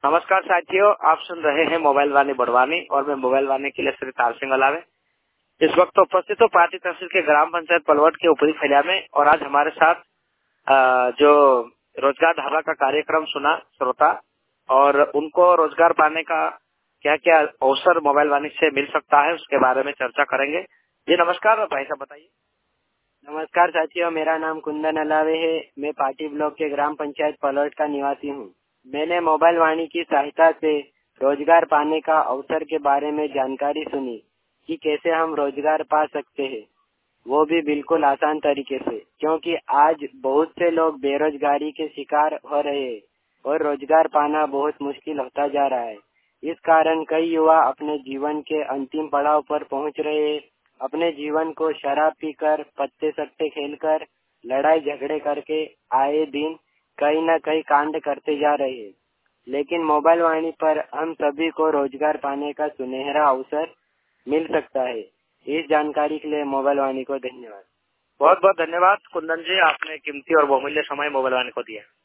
नमस्कार साथियों, आप सुन रहे हैं मोबाइल वाणी बड़वानी और मैं मोबाइल वाणी के लिए श्री तार सिंह अलावे। इस वक्त उपस्थित हो पार्टी तहसील के ग्राम पंचायत पलवट के ऊपरी फलिया में और आज हमारे साथ जो रोजगार ढाबा का कार्यक्रम सुना श्रोता और उनको रोजगार पाने का क्या क्या अवसर मोबाइल वाणी से मिल सकता है उसके बारे में चर्चा करेंगे। जी नमस्कार भाई साहब, बताइए। नमस्कार साथियों, मेरा नाम कुंदन अलावे है। मैं पाटी ब्लॉक के ग्राम पंचायत पलवट का निवासी हूँ। मैंने मोबाइल वाणी की सहायता से रोजगार पाने का अवसर के बारे में जानकारी सुनी कि कैसे हम रोजगार पा सकते हैं, वो भी बिल्कुल आसान तरीके से, क्योंकि आज बहुत से लोग बेरोजगारी के शिकार हो रहे हैं और रोजगार पाना बहुत मुश्किल होता जा रहा है। इस कारण कई युवा अपने जीवन के अंतिम पड़ाव पर पहुंच रहे हैं। अपने जीवन को शराब पीकर, पत्ते सट्टे खेलकर, लड़ाई झगड़े करके आए दिन कहीं न कहीं कांड करते जा रहे हैं। लेकिन मोबाइल वाणी पर हम सभी को रोजगार पाने का सुनहरा अवसर मिल सकता है। इस जानकारी के लिए मोबाइल वाणी को धन्यवाद। बहुत बहुत धन्यवाद कुंदन जी, आपने कीमती और बहुमूल्य समय मोबाइल वाणी को दिया।